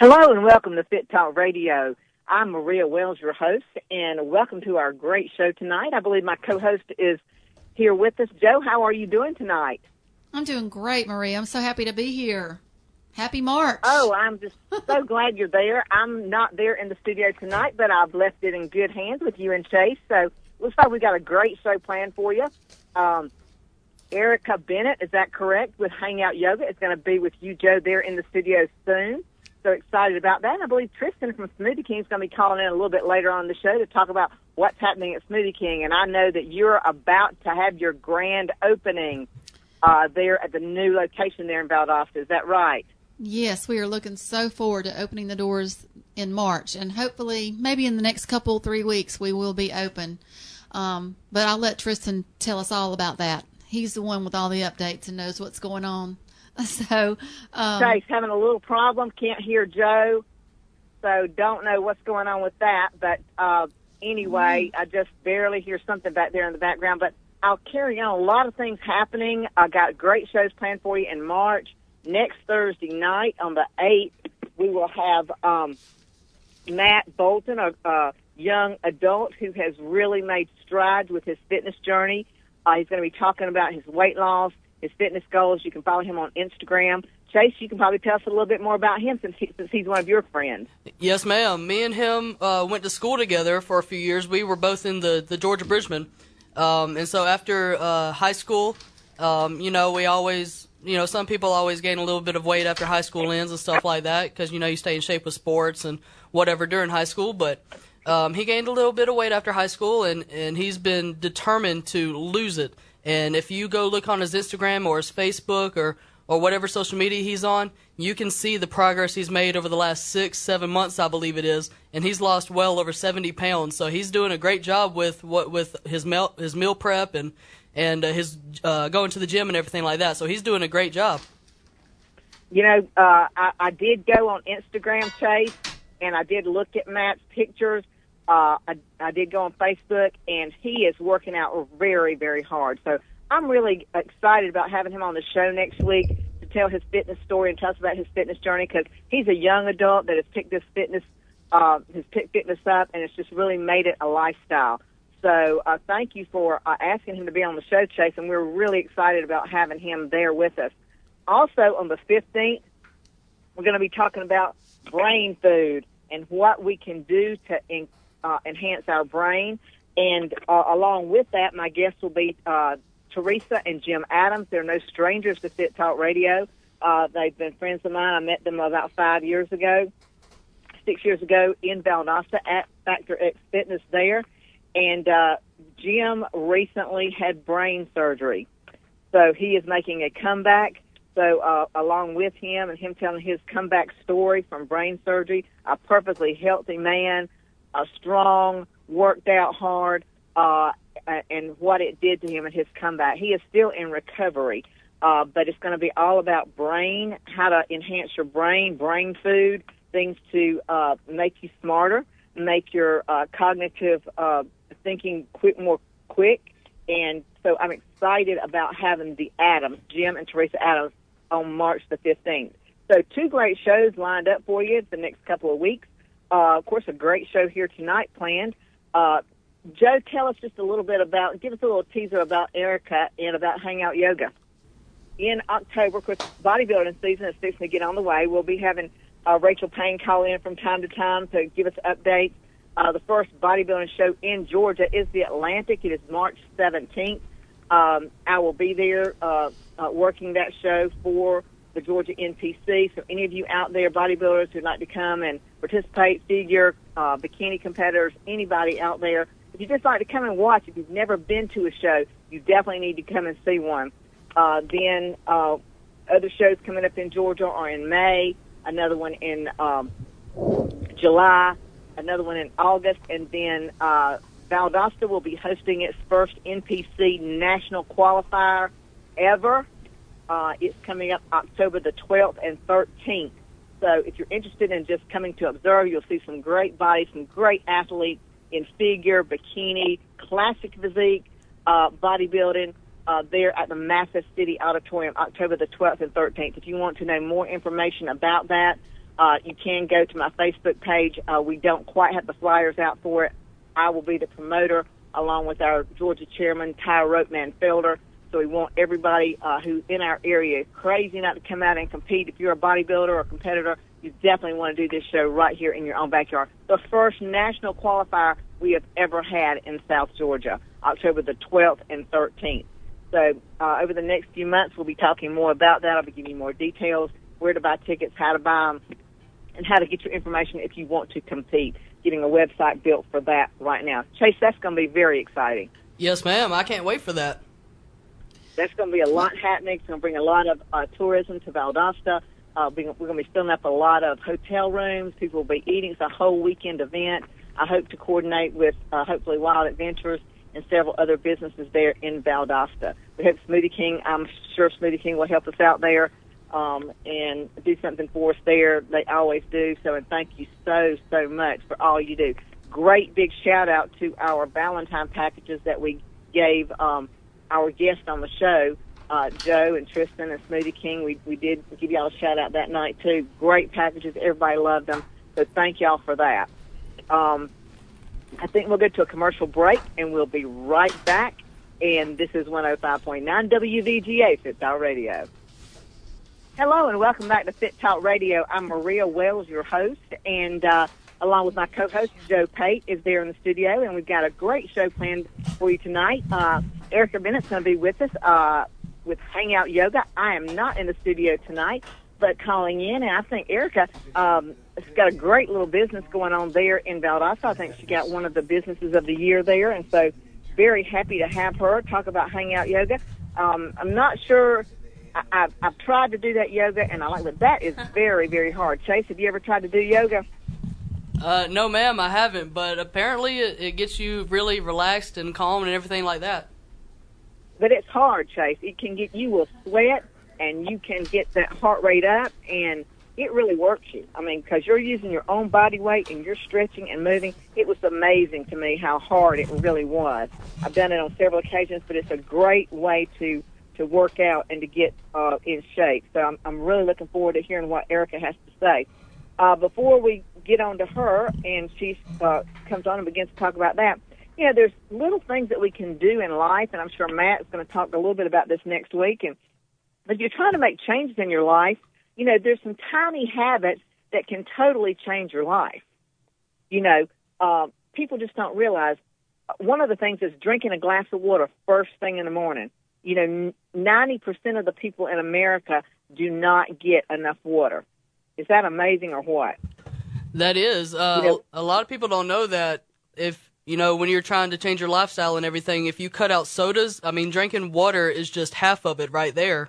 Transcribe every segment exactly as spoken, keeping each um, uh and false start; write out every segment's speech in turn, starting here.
Hello and welcome to Fit Talk Radio. I'm Maria Wells, your host, and welcome to our great show tonight. I believe my co-host is here with us. Joe, how are you doing tonight? I'm doing great, Maria. I'm so happy to be here. Happy March. Oh, I'm just so glad you're there. I'm not there in the studio tonight, but I've left it in good hands with you and Chase. So looks like we got a great show planned for you. Um, Erica Bennett, is that correct, with Hangout Yoga, is going to be with you, Joe, there in the studio soon. So excited about that. And I believe Tristan from Smoothie King is going to be calling in a little bit later on the show to talk about what's happening at Smoothie King. And I know that you're about to have your grand opening uh, there at the new location there in Valdosta. Is that right? Yes, we are looking so forward to opening the doors in March. And hopefully, maybe in the next couple, three weeks, we will be open. Um, but I'll let Tristan tell us all about that. He's the one with all the updates and knows what's going on. So, um, Chase having a little problem, can't hear Joe, so don't know what's going on with that. But uh, anyway, I just barely hear something back there in the background. But I'll carry on. A lot of things happening. I got great shows planned for you in March. Next Thursday night on the eighth, we will have um, Matt Bolton, a, a young adult who has really made strides with his fitness journey. Uh, he's going to be talking about his weight loss, his fitness goals. You can follow him on Instagram. Chase, you can probably tell us a little bit more about him since, he, since he's one of your friends. Yes, ma'am. Me and him uh, went to school together for a few years. We were both in the, the Georgia Bridgman. Um, and so after uh, high school, um, you know, we always, you know, some people always gain a little bit of weight after high school ends and stuff like that because, you know, you stay in shape with sports and whatever during high school. But um, he gained a little bit of weight after high school, and, and he's been determined to lose it. And if you go look on his Instagram or his Facebook or, or whatever social media he's on, you can see the progress he's made over the last six, seven months, I believe it is. And he's lost well over seventy pounds. So he's doing a great job with what with his meal, his meal prep and, and uh, his uh, going to the gym and everything like that. So he's doing a great job. You know, uh, I, I did go on Instagram, Chase, and I did look at Matt's pictures. Uh, I, I did go on Facebook, and he is working out very, very hard. So I'm really excited about having him on the show next week to tell his fitness story and tell us about his fitness journey because he's a young adult that has picked this fitness, uh, has picked fitness up, and it's just really made it a lifestyle. So uh, thank you for uh, asking him to be on the show, Chase, and we're really excited about having him there with us. Also, on the fifteenth, we're going to be talking about brain food and what we can do to in, uh, enhance our brain. And uh, along with that, my guests will be uh, Teresa and Jim Adams. They're no strangers to Fit Talk Radio. Uh, they've been friends of mine. I met them about five years ago, six years ago in Valdosta at Factor X Fitness there. And uh, Jim recently had brain surgery. So he is making a comeback. So uh, along with him and him telling his comeback story from brain surgery, a perfectly healthy man, a strong, worked out hard, uh, and what it did to him in his comeback. He is still in recovery, uh, but it's going to be all about brain, how to enhance your brain, brain food, things to uh, make you smarter, make your uh, cognitive uh, thinking quick, more quick. And so I'm excited about having the Adams, Jim and Teresa Adams, on March the fifteenth. So two great shows lined up for you the next couple of weeks. Uh, of course, a great show here tonight planned. Uh, Joe, tell us just a little bit about, give us a little teaser about Erica and about Hangout Yoga. In October, of course, bodybuilding season is fixing to get on the way. We'll be having uh, Rachel Payne call in from time to time to give us updates. Uh, the first bodybuilding show in Georgia is the Atlantic. It is March seventeenth. Um, I will be there uh, uh, working that show for the Georgia N P C. So any of you out there, bodybuilders who'd like to come and participate, figure, uh, bikini competitors, anybody out there, if you'd just like to come and watch, if you've never been to a show, you definitely need to come and see one. Uh, then uh, other shows coming up in Georgia are in May, another one in um, July, another one in August, and then uh, Valdosta will be hosting its first N P C national qualifier ever. Uh, it's coming up October the twelfth and thirteenth. So if you're interested in just coming to observe, you'll see some great bodies, some great athletes in figure, bikini, classic physique, uh, bodybuilding uh, there at the Mathis City Auditorium, October the twelfth and thirteenth. If you want to know more information about that, Uh, you can go to my Facebook page. Uh, we don't quite have the flyers out for it. I will be the promoter along with our Georgia chairman, Ty Ropeman Felder. So we want everybody uh, who's in our area crazy not to come out and compete. If you're a bodybuilder or a competitor, you definitely want to do this show right here in your own backyard. The first national qualifier we have ever had in South Georgia, October the twelfth and thirteenth. So uh, over the next few months, we'll be talking more about that. I'll be giving you more details, where to buy tickets, how to buy them, and how to get your information if you want to compete. Getting a website built for that right now. Chase, that's going to be very exciting. Yes, ma'am. I can't wait for that. That's going to be a lot happening. It's going to bring a lot of uh, tourism to Valdosta. Uh, we're going to be filling up a lot of hotel rooms. People will be eating. It's a whole weekend event. I hope to coordinate with, uh, hopefully, Wild Adventures and several other businesses there in Valdosta. We have Smoothie King. I'm sure Smoothie King will help us out there um, and do something for us there. They always do. So, and thank you so, so much for all you do. Great big shout-out to our Valentine packages that we gave um, our guests on the show, uh, Joe and Tristan and Smoothie King. We, we did give y'all a shout-out that night, too. Great packages. Everybody loved them. So thank y'all for that. Um, I think we'll go to a commercial break, and we'll be right back. And this is one oh five point nine W V G A, Fit Talk Radio. Hello, and welcome back to Fit Talk Radio. I'm Maria Wells, your host, and uh, along with my co-host, Joe Pate, is there in the studio, and we've got a great show planned for you tonight. Uh, Erica Bennett's going to be with us uh, with Hangout Yoga. I am not in the studio tonight, but calling in, and I think Erica um, has got a great little business going on there in Valdosta. I think she got one of the businesses of the year there, and so very happy to have her talk about Hangout Yoga. Um, I'm not sure. I, I've, I've tried to do that yoga, and I like it. That is very, very hard. Chase, have you ever tried to do yoga? Uh, no, ma'am, I haven't, but apparently it, it gets you really relaxed and calm and everything like that. But it's hard, Chase. It can get you will sweat, and you can get that heart rate up, and it really works you. I mean, because you're using your own body weight, and you're stretching and moving. It was amazing to me how hard it really was. I've done it on several occasions, but it's a great way to, to work out and to get uh, in shape. So I'm, I'm really looking forward to hearing what Erica has to say. Uh, before we get on to her, and she uh, comes on and begins to talk about that, you know, there's little things that we can do in life, and I'm sure Matt is going to talk a little bit about this next week. And if you're trying to make changes in your life, you know, there's some tiny habits that can totally change your life. You know, uh, people just don't realize one of the things is drinking a glass of water first thing in the morning. You know, ninety percent of the people in America do not get enough water. Is that amazing or what? That is. Uh, you know, a lot of people don't know that if, you know, when you're trying to change your lifestyle and everything, if you cut out sodas, I mean, drinking water is just half of it right there.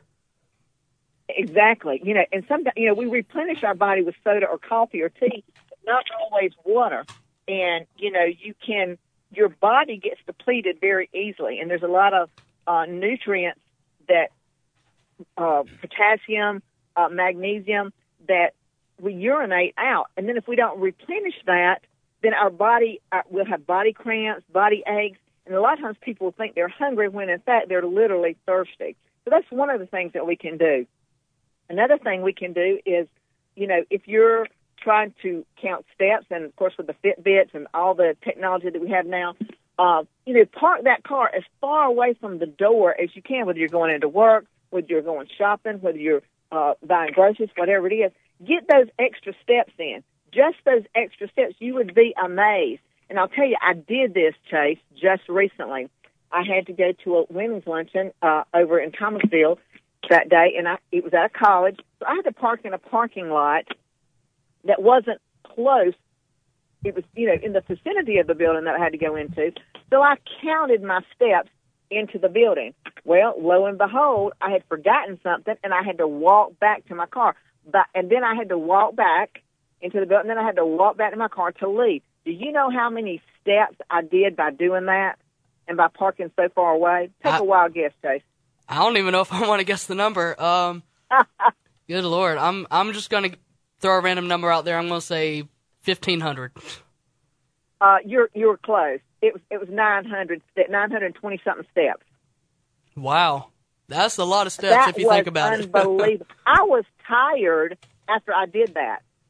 Exactly. You know, and sometimes, you know, we replenish our body with soda or coffee or tea, but not always water. And, you know, you can, your body gets depleted very easily. And there's a lot of uh, nutrients that, uh, potassium, uh, magnesium, that we urinate out. And then if we don't replenish that, then our body uh, will have body cramps, body aches. And a lot of times people think they're hungry when, in fact, they're literally thirsty. So that's one of the things that we can do. Another thing we can do is, you know, if you're trying to count steps, and, of course, with the Fitbits and all the technology that we have now, uh, you know, park that car as far away from the door as you can, whether you're going into work, whether you're going shopping, whether you're uh, buying groceries, whatever it is. Get those extra steps in. Just those extra steps. You would be amazed. And I'll tell you, I did this, Chase, just recently. I had to go to a women's luncheon uh, over in Thomasville that day, and I, it was at a college. So I had to park in a parking lot that wasn't close. It was, you know, in the vicinity of the building that I had to go into. So I counted my steps into the building. Well, lo and behold, I had forgotten something, and I had to walk back to my car. But, and then I had to walk back into the building, and then I had to walk back to my car to leave. Do you know how many steps I did by doing that and by parking so far away? Take I, a wild guess, Chase. I don't even know if I want to guess the number. Um, good Lord. I'm I'm just going to throw a random number out there. I'm going to say fifteen hundred. Uh, you're you're close. It was it was nine hundred, nine hundred twenty something steps. Wow. That's a lot of steps that if you think about it. That was unbelievable. I was tired after I did that.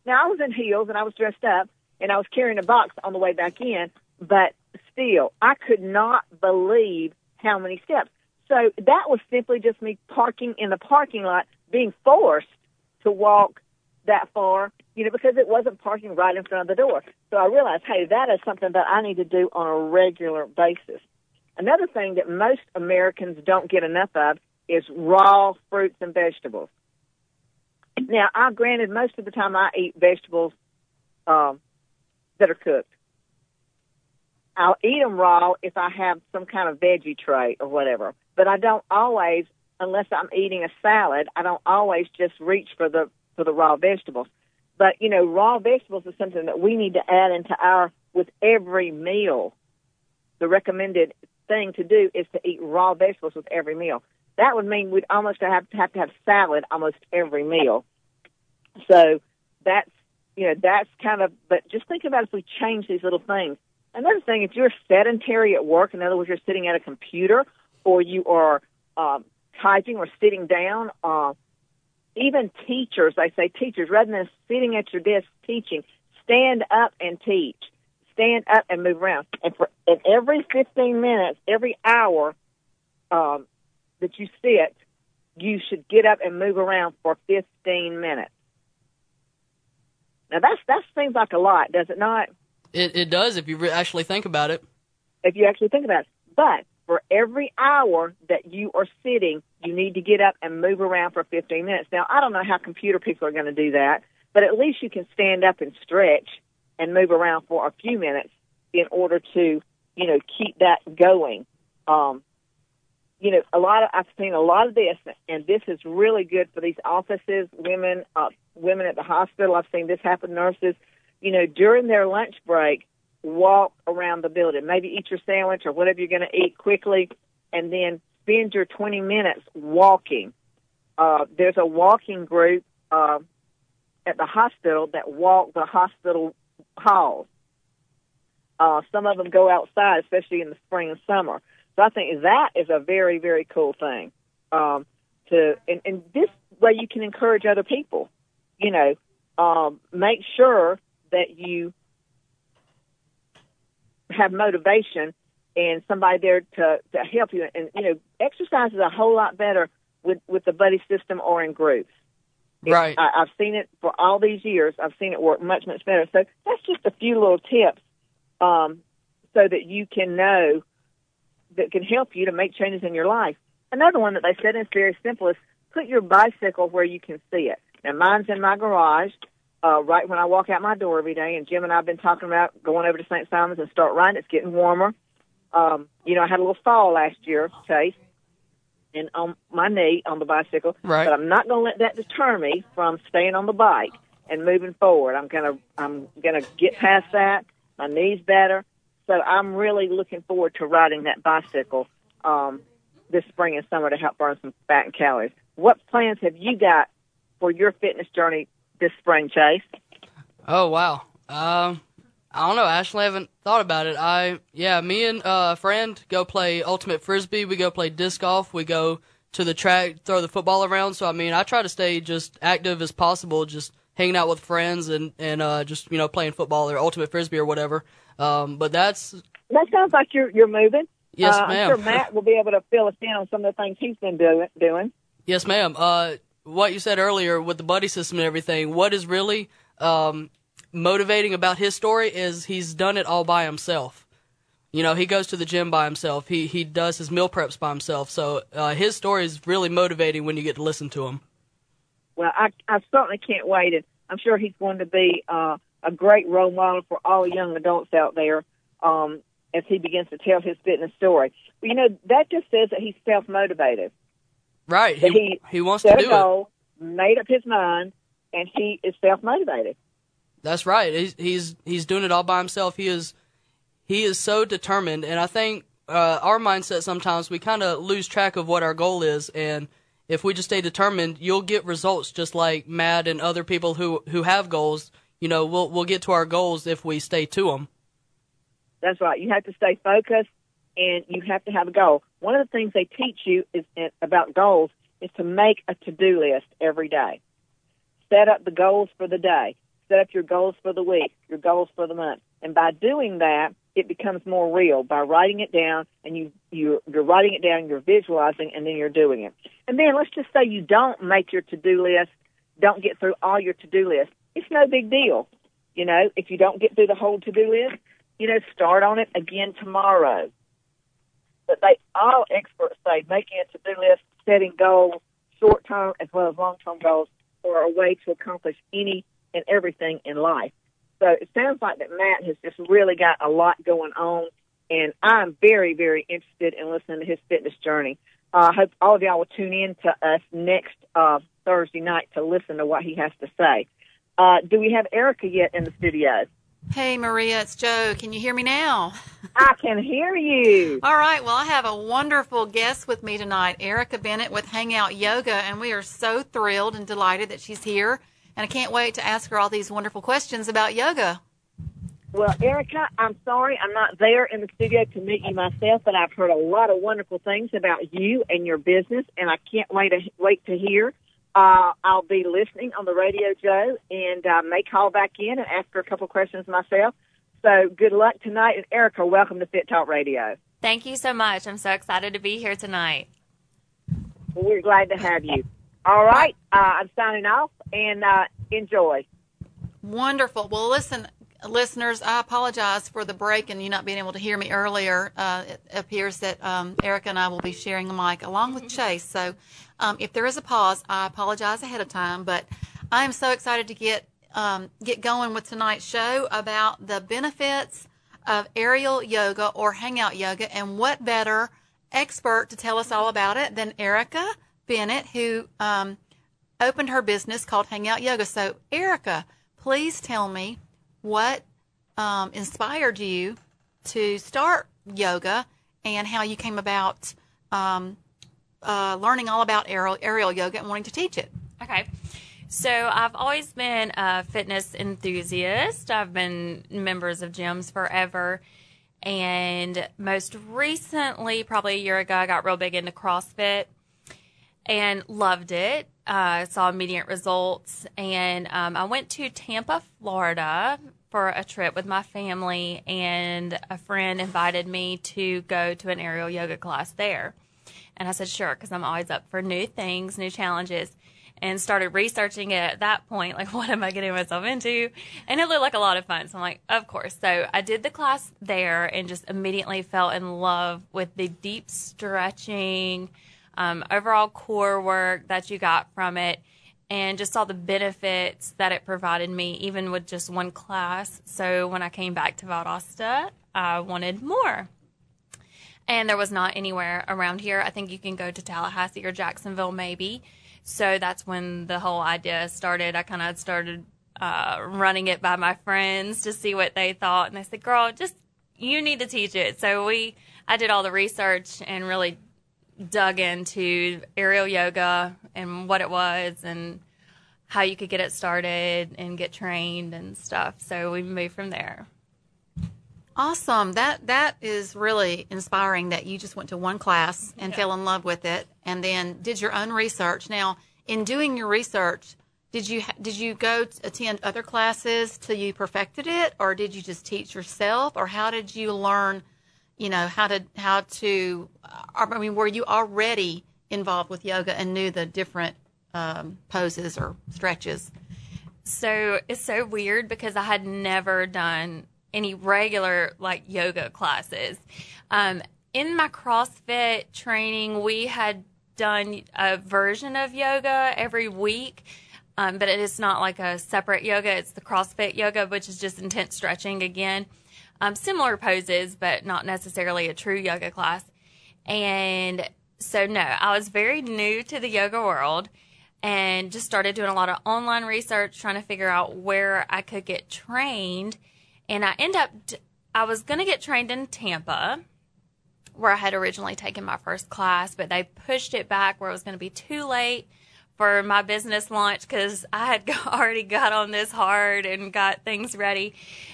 Now, I was in heels and I was dressed up and I was carrying a box on the way back in, but still, I could not believe how many steps. So that was simply just me parking in the parking lot, being forced to walk that far, you know, because it wasn't parking right in front of the door. So I realized, hey, that is something that I need to do on a regular basis. Another thing that most Americans don't get enough of is raw fruits and vegetables. Now, I granted most of the time I eat vegetables um, that are cooked. I'll eat them raw if I have some kind of veggie tray or whatever. But I don't always, unless I'm eating a salad, I don't always just reach for the for the raw vegetables. But, you know, raw vegetables is something that we need to add into our, with every meal. The recommended thing to do is to eat raw vegetables with every meal. That would mean we'd almost have to have to have salad almost every meal. So that's, you know, that's kind of, but just think about if we change these little things. Another thing, if you're sedentary at work, in other words, you're sitting at a computer or you are um, typing or sitting down, uh, even teachers, I say teachers, rather than sitting at your desk teaching, stand up and teach. Stand up and move around. And for and every fifteen minutes, every hour um, that you sit, you should get up and move around for fifteen minutes. Now, that's that seems like a lot, does it not? It it does if you re- actually think about it. If you actually think about it. But for every hour that you are sitting, you need to get up and move around for fifteen minutes. Now, I don't know how computer people are going to do that, but at least you can stand up and stretch and move around for a few minutes in order to, you know, keep that going. Um, you know, a lot of I've seen a lot of this, and this is really good for these offices, women, uh, women at the hospital. I've seen this happen, nurses. You know, during their lunch break, walk around the building. Maybe eat your sandwich or whatever you're going to eat quickly, and then spend your twenty minutes walking. Uh, there's a walking group uh, at the hospital that walk the hospital halls. Uh, some of them go outside, especially in the spring and summer. So I think that is a very, very cool thing. Um, to and, and this way you can encourage other people. You know, um, make sure that you have motivation and somebody there to, to help you. And, you know, exercise is a whole lot better with, with the buddy system or in groups. Right. It, I, I've seen it for all these years. I've seen it work much, much better. So that's just a few little tips um, so that you can know that can help you to make changes in your life. Another one that they said is very simple is put your bicycle where you can see it. Now, mine's in my garage. Uh, right when I walk out my door every day, and Jim and I have been talking about going over to Saint Simon's and start riding. It's getting warmer. Um, you know, I had a little fall last year, Chase, and on my knee on the bicycle. Right. But I'm not going to let that deter me from staying on the bike and moving forward. I'm gonna I'm gonna get past that. My knee's better, so I'm really looking forward to riding that bicycle um, this spring and summer to help burn some fat and calories. What plans have you got for your fitness journey this spring, Chase? Oh, wow. Um, I don't know. I actually haven't thought about it. I, yeah, me and uh, a friend go play ultimate frisbee. We go play disc golf. We go to the track, throw the football around. So, I mean, I try to stay just active as possible, just hanging out with friends and, and uh, just, you know, playing football or ultimate frisbee or whatever. Um, but that's... That sounds like you're, you're moving. Yes, uh, ma'am. I'm sure Matt will be able to fill us in on some of the things he's been do- doing. Yes, ma'am. Uh, what you said earlier with the buddy system and everything, what is really um, motivating about his story is he's done it all by himself. You know, he goes to the gym by himself. He he does his meal preps by himself. So uh, his story is really motivating when you get to listen to him. Well, I, I certainly can't wait. And I'm sure he's going to be uh, a great role model for all young adults out there um, as he begins to tell his fitness story. But, you know, that just says that he's self-motivated. Right. He, he, he wants set to do a goal, it. Made up his mind, and he is self-motivated. That's right. He's he's he's doing it all by himself. He is he is so determined, and I think uh, our mindset sometimes we kind of lose track of what our goal is, and if we just stay determined, you'll get results just like Matt and other people who, who have goals. You know, we'll we'll get to our goals if we stay to them. That's right. You have to stay focused, and you have to have a goal. One of the things they teach you is about goals is to make a to-do list every day. Set up the goals for the day. set up your goals for the week, your goals for the month. And by doing that, it becomes more real by writing it down, and you, you're, you're writing it down, you're visualizing, and then you're doing it. And then let's just say you don't make your to-do list, don't get through all your to-do list. It's no big deal. You know, if you don't get through the whole to-do list, you know, start on it again tomorrow. But they all experts say making a to-do list, setting goals, short-term as well as long-term goals, are a way to accomplish any and everything in life. So it sounds like that Matt has just really got a lot going on, and I'm very, very interested in listening to his fitness journey. Uh, I hope all of y'all will tune in to us next uh, Thursday night to listen to what he has to say. Uh, do we have Erica yet in the studio? Hey, Maria, it's Joe. Can you hear me now? I can hear you. All right. Well, I have a wonderful guest with me tonight, Erica Bennett with Hangout Yoga, and we are so thrilled and delighted that she's here. And I can't wait to ask her all these wonderful questions about yoga. Well, Erica, I'm sorry I'm not there in the studio to meet you myself, but I've heard a lot of wonderful things about you and your business, and I can't wait to wait to hear. Uh, I'll be listening on the radio, Joe, and I uh, may call back in and ask her a couple questions myself. So good luck tonight. And Erica, welcome to Fit Talk Radio. Thank you so much. I'm so excited to be here tonight. Well, we're glad to have you. All right. Uh, I'm signing off, and uh, enjoy. Wonderful. Well, listen, listeners, I apologize for the break and you not being able to hear me earlier. Uh, it appears that um, Erica and I will be sharing a mic along with Chase. So um, if there is a pause, I apologize ahead of time. But I am so excited to get um, get going with tonight's show about the benefits of aerial yoga or hangout yoga, and what better expert to tell us all about it than Erica Bennett, who um, opened her business called Hangout Yoga. So, Erica, please tell me what um, inspired you to start yoga and how you came about um, uh, learning all about aerial, aerial yoga and wanting to teach it. Okay. So I've always been a fitness enthusiast. I've been members of gyms forever. And most recently, probably a year ago, I got real big into CrossFit and loved it. I uh, saw immediate results. And um, I went to Tampa, Florida for a trip with my family, and a friend invited me to go to an aerial yoga class there. And I said, sure, because I'm always up for new things, new challenges, and started researching it at that point, like, what am I getting myself into? And it looked like a lot of fun. So I'm like, of course. So I did the class there and just immediately fell in love with the deep stretching, um, overall core work that you got from it, and just saw the benefits that it provided me, even with just one class. So when I came back to Valdosta, I wanted more. And there was not anywhere around here. I think you can go to Tallahassee or Jacksonville maybe. So that's when the whole idea started. I kind of started uh, running it by my friends to see what they thought. And they said, girl, just, you need to teach it. So we, I did all the research and really dug into aerial yoga and what it was and how you could get it started and get trained and stuff. So we moved from there. Awesome. That that is really inspiring that you just went to one class and yeah. fell in love with it and then did your own research. Now, in doing your research, did you did you go to attend other classes till you perfected it, or did you just teach yourself, or how did you learn, you know, how to how to I mean, were you already involved with yoga and knew the different um, poses or stretches? So it's so weird because I had never done any regular like yoga classes. Um, in my CrossFit training, we had done a version of yoga every week, um, but it is not like a separate yoga. It's the CrossFit yoga, which is just intense stretching again. Um, similar poses, but not necessarily a true yoga class. And so, no, I was very new to the yoga world and just started doing a lot of online research, trying to figure out where I could get trained. And I end up, I was going to get trained in Tampa, where I had originally taken my first class, but they pushed it back where it was going to be too late for my business launch because I had already got on this hard and got things ready.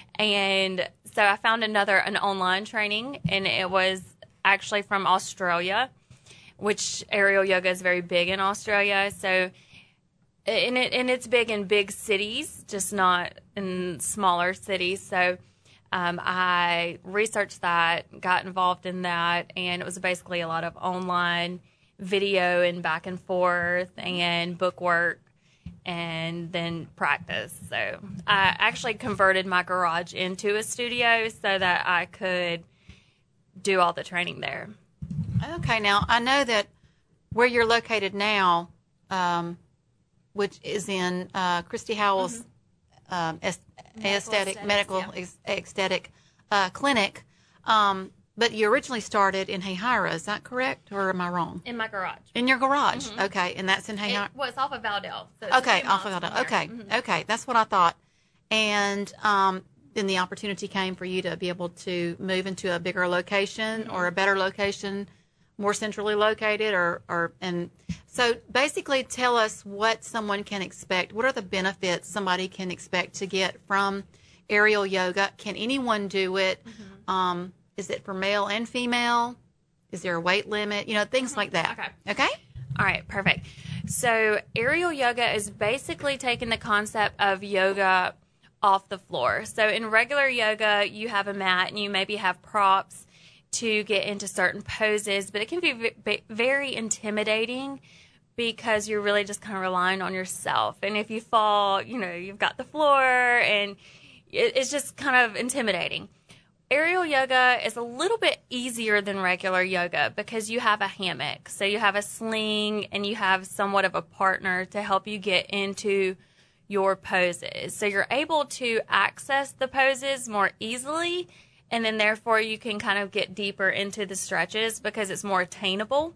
And so I found another, an online training, and it was actually from Australia, which aerial yoga is very big in Australia. So and it and it's big in big cities, just not in smaller cities. So um, I researched that, got involved in that, and it was basically a lot of online video and back and forth and book work and then practice. So I actually converted my garage into a studio so that I could do all the training there. Okay, now I know that where you're located now, um, which is in uh, Christy Howell's mm-hmm. um, est- aesthetic, aesthetics, medical yeah. ex- aesthetic uh, clinic, um, but you originally started in Hayhira, is that correct, or am I wrong? In my garage. In your garage, Mm-hmm. okay, and that's in Hayhira? It, well, it's off of Valdell. So it's Okay, a few off of miles that. from Okay, there. Mm-hmm. okay, that's what I thought. And um, then the opportunity came for you to be able to move into a bigger location Mm-hmm. or a better location, more centrally located, or, or and so basically tell us what someone can expect. What are the benefits somebody can expect to get from aerial yoga? Can anyone do it? Mm-hmm. Um, is it for male and female? Is there a weight limit? You know, things mm-hmm. like that. Okay. Okay? All right, perfect. So aerial yoga is basically taking the concept of yoga off the floor. So in regular yoga, you have a mat and you maybe have props to get into certain poses, but it can be v- very intimidating because you're really just kind of relying on yourself. And if you fall, you know, you've got the floor and it, it's just kind of intimidating. Aerial yoga is a little bit easier than regular yoga because you have a hammock. So you have a sling and you have somewhat of a partner to help you get into your poses. So you're able to access the poses more easily, and then therefore you can kind of get deeper into the stretches because it's more attainable.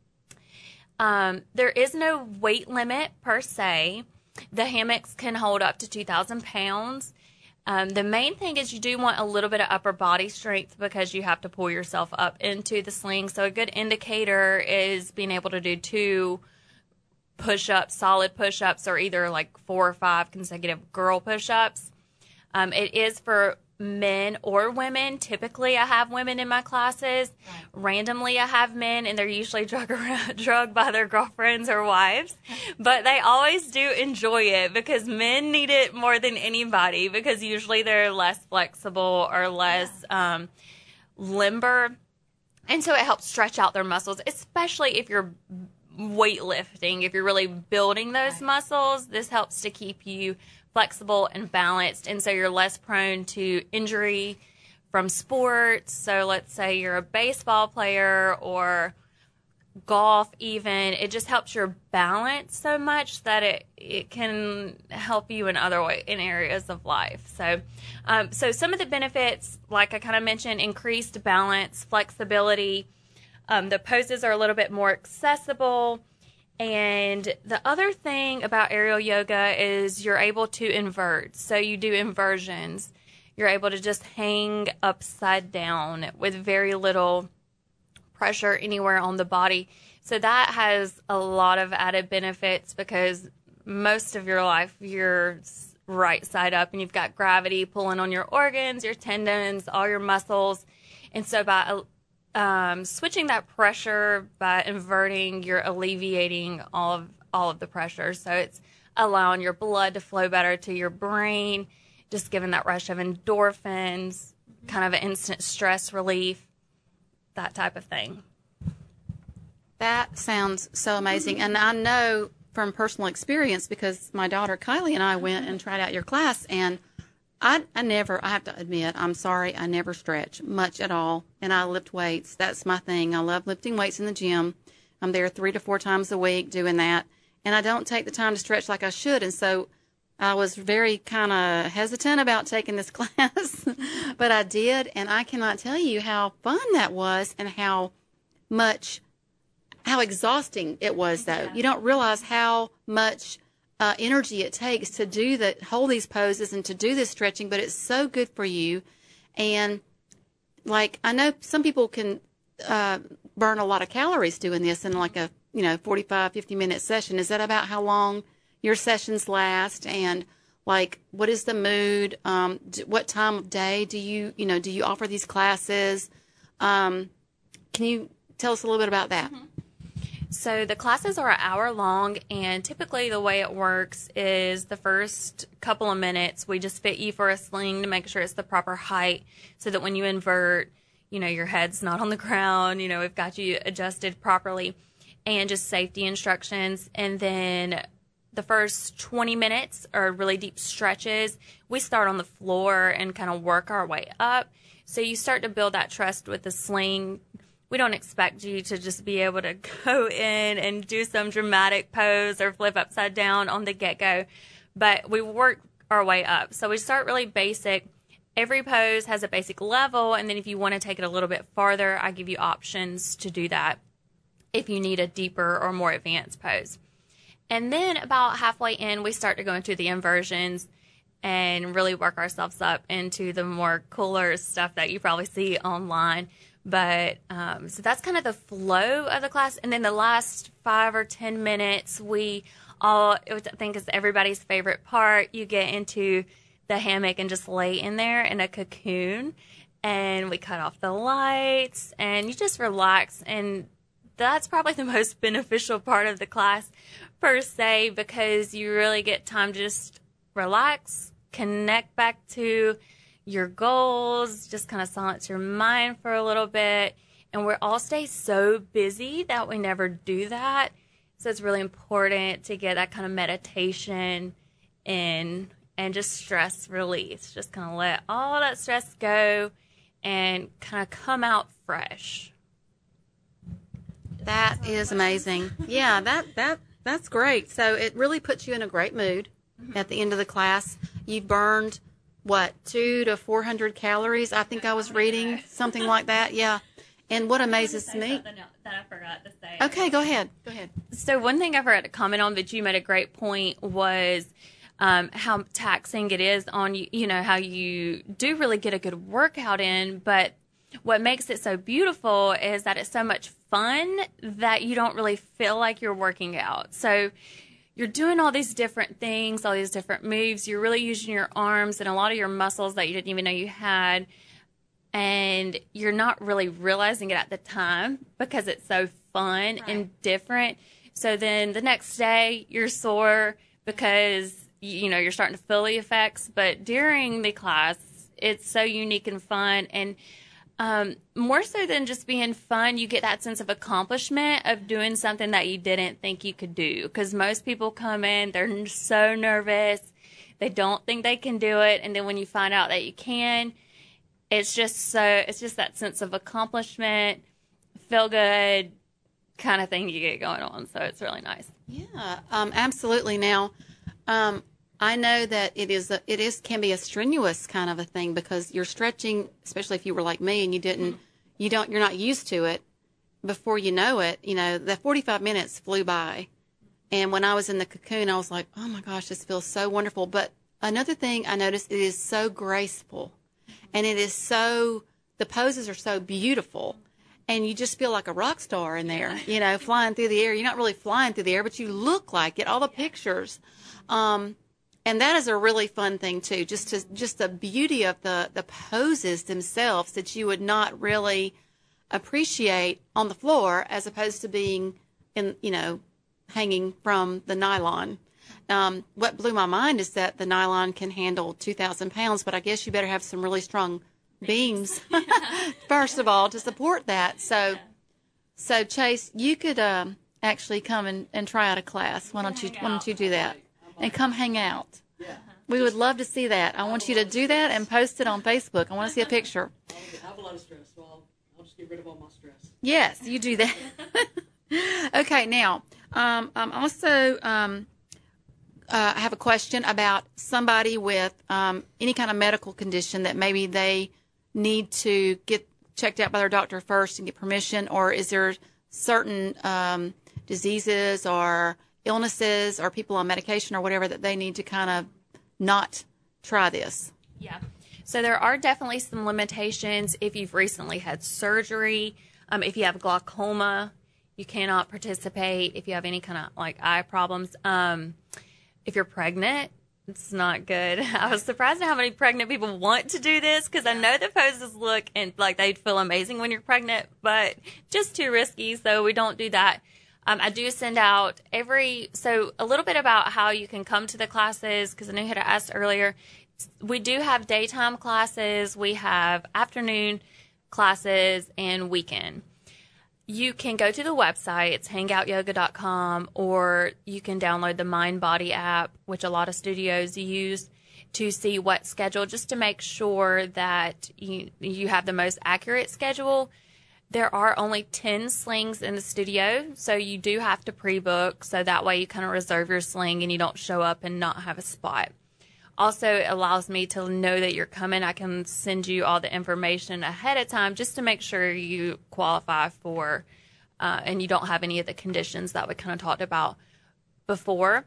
Um, there is no weight limit per se. The hammocks can hold up to two thousand pounds. Um, the main thing is you do want a little bit of upper body strength because you have to pull yourself up into the sling. So a good indicator is being able to do two push-ups, solid push-ups, or either like four or five consecutive girl push-ups. Um, it is for men or women. Typically, I have women in my classes. Right. Randomly, I have men, and they're usually drug around, drugged by their girlfriends or wives. But they always do enjoy it because men need it more than anybody because usually they're less flexible or less yeah. um, limber. And so it helps stretch out their muscles, especially if you're weightlifting. If you're really building those right. muscles, this helps to keep you flexible and balanced, and so you're less prone to injury from sports. So let's say you're a baseball player or golf even. It just helps your balance so much that it, it can help you in other way, in areas of life. So, um, so some of the benefits, like I kind of mentioned, increased balance, flexibility. Um, the poses are a little bit more accessible. And the other thing about aerial yoga is you're able to invert. So you do inversions. You're able to just hang upside down with very little pressure anywhere on the body. So that has a lot of added benefits because most of your life you're right side up and you've got gravity pulling on your organs, your tendons, all your muscles. And so by Um, switching that pressure by inverting, you're alleviating all of all of the pressure. So it's allowing your blood to flow better to your brain, just giving that rush of endorphins, kind of an instant stress relief, that type of thing. That sounds so amazing. And I know from personal experience because my daughter Kylie and I went and tried out your class, and I, I never, I have to admit, I'm sorry, I never stretch much at all, and I lift weights. That's my thing. I love lifting weights in the gym. I'm there three to four times a week doing that, and I don't take the time to stretch like I should, and so I was very kind of hesitant about taking this class, but I did, and I cannot tell you how fun that was and how much, how exhausting it was, though. Yeah. You don't realize how much Uh, energy it takes to do that, hold these poses and to do this stretching, but it's so good for you. And like, I know some people can uh, burn a lot of calories doing this in like a, you know, forty-five, fifty minute session. Is that about how long your sessions last? And like, what is the mood? Um, do, what time of day do you, you know, do you offer these classes? Um, can you tell us a little bit about that? Mm-hmm. So the classes are an hour long, and typically the way it works is the first couple of minutes, we just fit you for a sling to make sure it's the proper height so that when you invert, you know, your head's not on the ground, you know, we've got you adjusted properly, and just safety instructions. And then the first twenty minutes are really deep stretches. We start on the floor and kind of work our way up. So you start to build that trust with the sling. We don't expect you to just be able to go in and do some dramatic pose or flip upside down on the get-go, but we work our way up. So we start really basic. Every pose has a basic level, and then if you want to take it a little bit farther, I give you options to do that if you need a deeper or more advanced pose. And then about halfway in, we start to go into the inversions and really work ourselves up into the more cooler stuff that you probably see online. But um, so that's kind of the flow of the class. And then the last five or ten minutes, we all, I think is everybody's favorite part. You get into the hammock and just lay in there in a cocoon. And we cut off the lights and you just relax. And that's probably the most beneficial part of the class per se, because you really get time to just relax, connect back to your goals, just kind of silence your mind for a little bit. And we all stay so busy that we never do that. So it's really important to get that kind of meditation in and just stress release. Just kind of let all that stress go and kind of come out fresh. That is amazing. Yeah, that, that that's great. So it really puts you in a great mood at the end of the class. You've burned what, two to four hundred calories? I think I was reading something like that. Yeah. And what amazes me. That I forgot to say. Okay, go ahead. Go ahead. So one thing I forgot to comment on, but you made a great point, was um, how taxing it is on you. You know, how you do really get a good workout in, but what makes it so beautiful is that it's so much fun that you don't really feel like you're working out. So you're doing all these different things, all these different moves. You're really using your arms and a lot of your muscles that you didn't even know you had. And you're not really realizing it at the time because it's so fun right. and different. So then the next day you're sore because, you know, you're starting to feel the effects. But during the class, it's so unique and fun. And Um, more so than just being fun, you get that sense of accomplishment of doing something that you didn't think you could do. Because most people come in, they're so nervous, they don't think they can do it, and then when you find out that you can, it's just so, it's just that sense of accomplishment, feel good kind of thing you get going on. So it's really nice. Yeah, um, absolutely. Now, um, I know that it is a, it is can be a strenuous kind of a thing because you're stretching, especially if you were like me and you didn't, you don't, you're not used to it. Before you know it, you know, the forty-five minutes flew by, and when I was in the cocoon, I was like, oh my gosh, this feels so wonderful. But another thing I noticed, it is so graceful, and it is so, the poses are so beautiful, and you just feel like a rock star in there, you know, flying through the air. You're not really flying through the air, but you look like it. All the pictures. Um, And that is a really fun thing too, just to, just the beauty of the, the poses themselves that you would not really appreciate on the floor as opposed to being in, you know, hanging from the nylon. Um, what blew my mind is that the nylon can handle two thousand pounds, but I guess you better have some really strong beams, first of all, to support that. So, so Chase, you could um, actually come and, and try out a class. Why don't you, why don't you do that? And come hang out. Yeah. We would love to see that. I want you to do that and post it on Facebook. I want to see a picture. I have a lot of stress, so I'll, I'll just get rid of all my stress. Yes, you do that. Okay, now, um, I'm also, um, uh, I have a question about somebody with um, any kind of medical condition that maybe they need to get checked out by their doctor first and get permission, or is there certain um, diseases or illnesses or people on medication or whatever that they need to kind of not try this? Yeah. So there are definitely some limitations if you've recently had surgery. Um, if you have glaucoma, you cannot participate. If you have any kind of like eye problems, um, if you're pregnant, it's not good. I was surprised at how many pregnant people want to do this because I know the poses look and like they'd feel amazing when you're pregnant, but just too risky. So we don't do that. Um, I do send out every, so a little bit about how you can come to the classes, because I know you had asked earlier. We do have daytime classes, we have afternoon classes, and weekend. You can go to the website, it's hangout yoga dot com, or you can download the MindBody app, which a lot of studios use, to see what schedule, just to make sure that you you have the most accurate schedule. There are only ten slings in the studio, so you do have to pre-book, so that way you kind of reserve your sling and you don't show up and not have a spot. Also, it allows me to know that you're coming. I can send you all the information ahead of time just to make sure you qualify for uh, and you don't have any of the conditions that we kind of talked about before.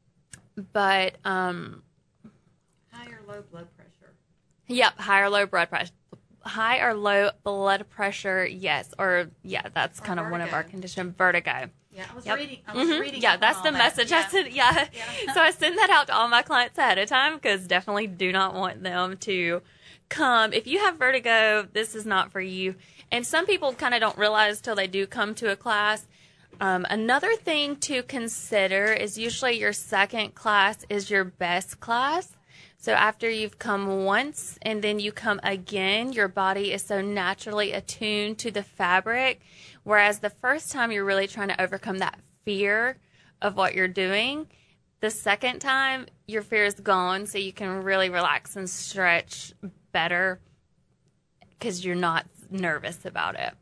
But um, high or low blood pressure? Yep, high or low blood pressure. High or low blood pressure, yes. Or, yeah, that's or kind vertigo. Of one of our conditions, vertigo. Yeah, I was yep. reading. I was mm-hmm. reading. Yeah, that's the that. message yeah. I send. Yeah. yeah. So I send that out to all my clients ahead of time, because definitely do not want them to come. If you have vertigo, this is not for you. And some people kind of don't realize till they do come to a class. Um, another thing to consider is usually your second class is your best class. So after you've come once and then you come again, your body is so naturally attuned to the fabric. Whereas the first time you're really trying to overcome that fear of what you're doing. The second time, your fear is gone, so you can really relax and stretch better because you're not nervous about it.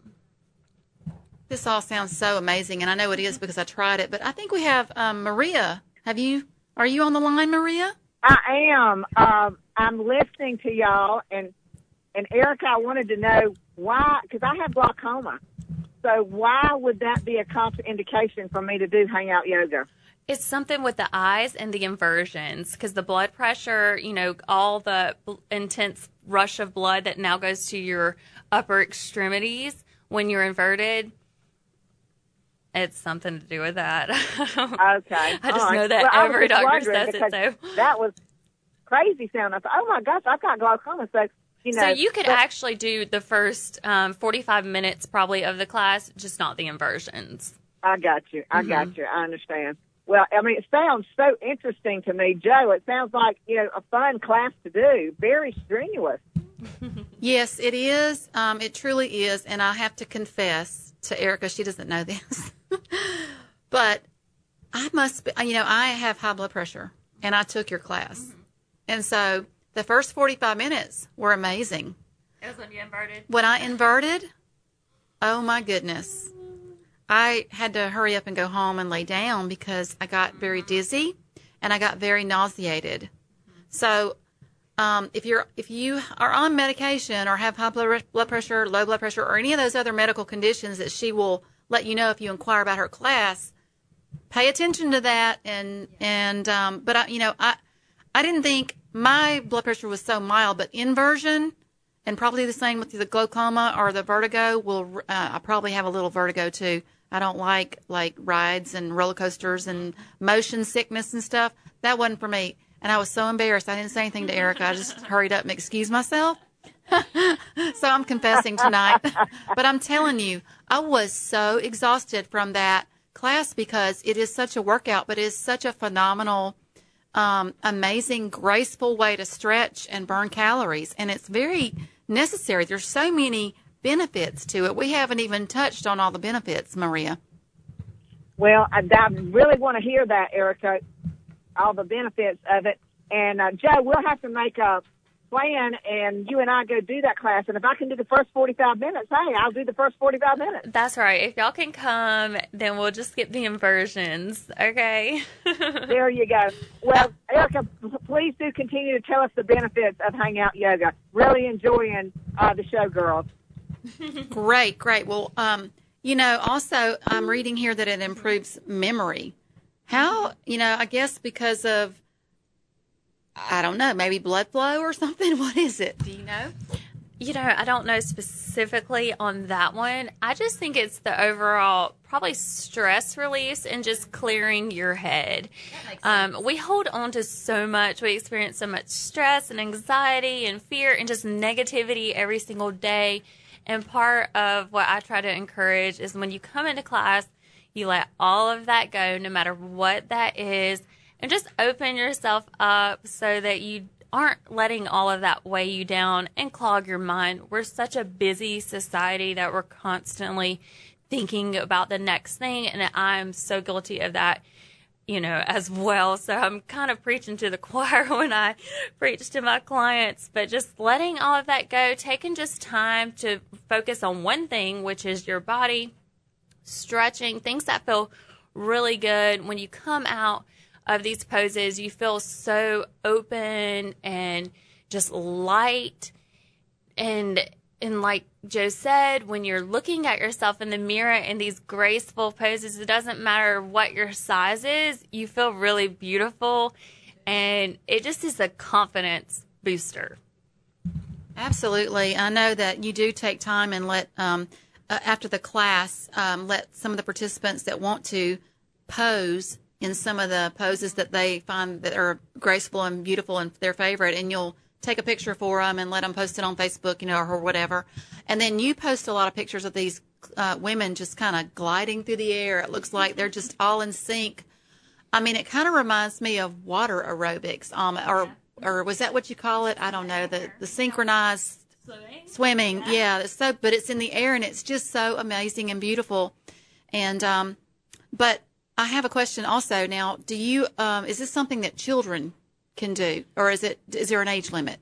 This all sounds so amazing, and I know it is because I tried it. But I think we have um, Maria. Have you? Are you on the line, Maria? I am. Um, I'm listening to y'all, and and Erica, I wanted to know why, because I have glaucoma. So why would that be a contraindication for me to do hangout yoga? It's something with the eyes and the inversions, because the blood pressure, you know, all the intense rush of blood that now goes to your upper extremities when you're inverted. It's something to do with that. Okay. I just right. know that well, every doctor says it. So that was crazy sound. I thought, oh my gosh, I've got glaucoma. So you know. So you could but, actually do the first um, forty-five minutes probably of the class, just not the inversions. I got you. I mm-hmm. got you. I understand. Well, I mean, it sounds so interesting to me, Joe. It sounds like, you know, a fun class to do. Very strenuous. Yes, it is. Um, it truly is. And I have to confess to Erica, she doesn't know this, but I must be, you know, I have high blood pressure, and I took your class. Mm-hmm. And so the first forty-five minutes were amazing. It was when you inverted? When I inverted, oh, my goodness. I had to hurry up and go home and lay down because I got very dizzy and I got very nauseated. So um, if you're if you are on medication or have high blood pressure, low blood pressure, or any of those other medical conditions that she will let you know if you inquire about her class, pay attention to that. And and um, but I, you know I I didn't think my blood pressure was so mild, but inversion and probably the same with the glaucoma or the vertigo will uh, I probably have a little vertigo too. I don't like, like, rides and roller coasters and motion sickness and stuff. That wasn't for me. And I was so embarrassed. I didn't say anything to Erica. I just hurried up and excused myself. So I'm confessing tonight. But I'm telling you, I was so exhausted from that class because it is such a workout, but it is such a phenomenal, um, amazing, graceful way to stretch and burn calories. And it's very necessary. There's so many benefits to it. We haven't even touched on all the benefits, Maria. Well, I, I really want to hear that, Erica, all the benefits of it. And, uh, Joe, we'll have to make a plan, and you and I go do that class. And if I can do the first forty-five minutes, hey, I'll do the first forty-five minutes. That's right. If y'all can come, then we'll just get the inversions, okay? There you go. Well, Erica, please do continue to tell us the benefits of Hangout Yoga. Really enjoying uh, the show, girls. Great, great. Well, um, you know, also I'm reading here that it improves memory. How, you know, I guess because of, I don't know, maybe blood flow or something. What is it? Do you know? You know, I don't know specifically on that one. I just think it's the overall probably stress release and just clearing your head. Um, we hold on to so much. We experience so much stress and anxiety and fear and just negativity every single day. And part of what I try to encourage is when you come into class, You let all of that go, no matter what that is, and just open yourself up so that you aren't letting all of that weigh you down and clog your mind. We're such a busy society that we're constantly thinking about the next thing, and I'm so guilty of that, you know, as well. So I'm kind of preaching to the choir when I preach to my clients, but just letting all of that go, taking just time to focus on one thing, which is your body, stretching, things that feel really good. When you come out of these poses, you feel so open and just light. And and like Joe said, when you're looking at yourself in the mirror in these graceful poses, it doesn't matter what your size is, you feel really beautiful. And it just is a confidence booster. Absolutely. I know that you do take time and let, um, uh, after the class, um, let some of the participants that want to pose in some of the poses that they find that are graceful and beautiful and their favorite, and you'll take a picture for them and let them post it on Facebook, you know, or whatever. And then you post a lot of pictures of these uh, women just kind of gliding through the air. It looks like they're just all in sync. I mean, it kind of reminds me of water aerobics, um, or or was that what you call it? I don't know, the the synchronized swimming. Swimming, yeah. It's so, but it's in the air and it's just so amazing and beautiful. And um, but. I have a question also. Now, do you, um, is this something that children can do, or is it, is there an age limit?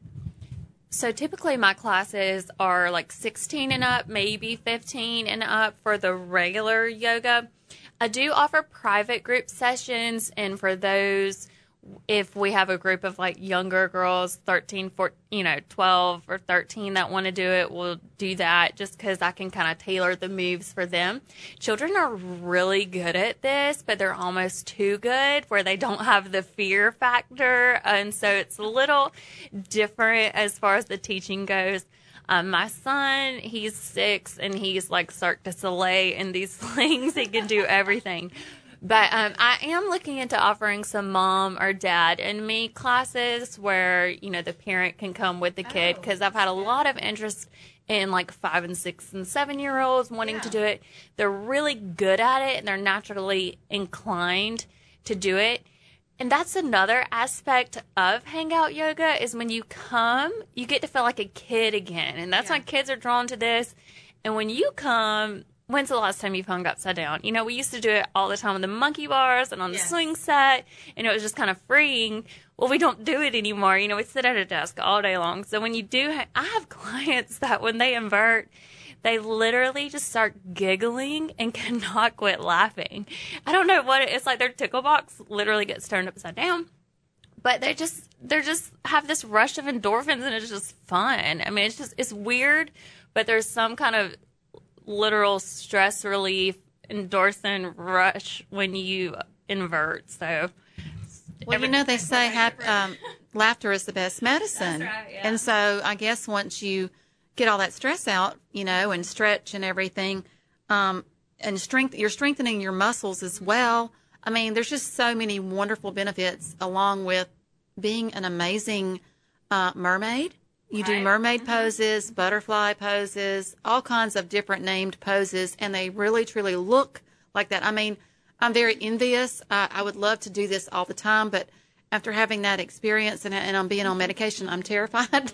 So typically my classes are like sixteen and up, maybe fifteen and up for the regular yoga. I do offer private group sessions, and for those, if we have a group of like younger girls, thirteen, fourteen, you know, twelve or thirteen that want to do it, we'll do that just because I can kind of tailor the moves for them. Children are really good at this, but they're almost too good where they don't have the fear factor. And so it's a little different as far as the teaching goes. Um, my son, he's six and he's like Cirque du Soleil in these things. He can do everything. But um, I am looking into offering some mom or dad and me classes where, you know, the parent can come with the kid, because I've had a lot of interest in like five and six and seven year olds wanting yeah. to do it. They're really good at it and they're naturally inclined to do it. And that's another aspect of Hangout Yoga is when you come, you get to feel like a kid again. And that's yeah. why kids are drawn to this. And when you come, when's the last time you've hung upside down? You know, we used to do it all the time on the monkey bars and on the yes. swing set, and it was just kind of freeing. Well, we don't do it anymore. You know, we sit at a desk all day long. So when you do, ha- I have clients that when they invert, they literally just start giggling and cannot quit laughing. I don't know what it is. It's like their tickle box literally gets turned upside down. But they just, they're just have this rush of endorphins, and it's just fun. I mean, it's just, it's weird, but there's some kind of literal stress relief endorphin rush when you invert. So, well, every, you know, they say hap- um, laughter is the best medicine. That's right, yeah. And so I guess once you get all that stress out, you know, and stretch and everything, um, and strength, you're strengthening your muscles as well. I mean, there's just so many wonderful benefits along with being an amazing uh, mermaid. You do mermaid mm-hmm. poses, butterfly poses, all kinds of different named poses, and they really, truly look like that. I mean, I'm very envious. Uh, I would love to do this all the time, but after having that experience and, and I'm being on medication, I'm terrified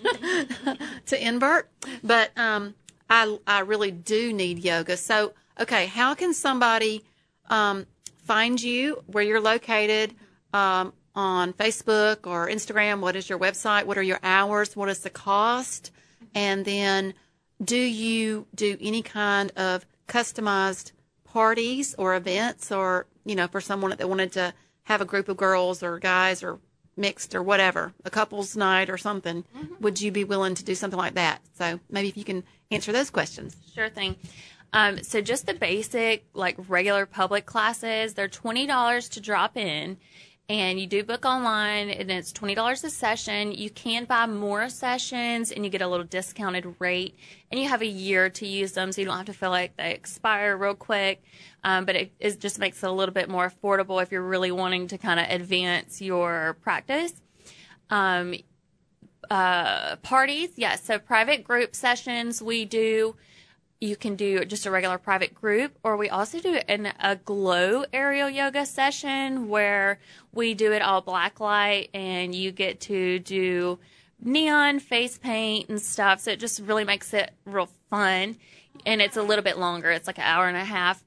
to invert. But um, I, I really do need yoga. So, okay, how can somebody um, find you, where you're located, um, on Facebook or Instagram? What is your website? What are your hours? What is the cost? And then do you do any kind of customized parties or events, or, you know, for someone that wanted to have a group of girls or guys or mixed or whatever, a couple's night or something, mm-hmm. would you be willing to do something like that? So maybe if you can answer those questions. Sure thing. Um, so just the basic, like regular public classes, they're twenty dollars to drop in. And you do book online, and it's twenty dollars a session. You can buy more sessions, and you get a little discounted rate. And you have a year to use them, so you don't have to feel like they expire real quick. Um, but it, it just makes it a little bit more affordable if you're really wanting to kind of advance your practice. Um, uh, parties, yes. Yeah, so private group sessions we do. you can do just a regular private group, or we also do an, a glow aerial yoga session where we do it all black light and you get to do neon face paint and stuff. So it just really makes it real fun. And it's a little bit longer. It's like an hour and a half.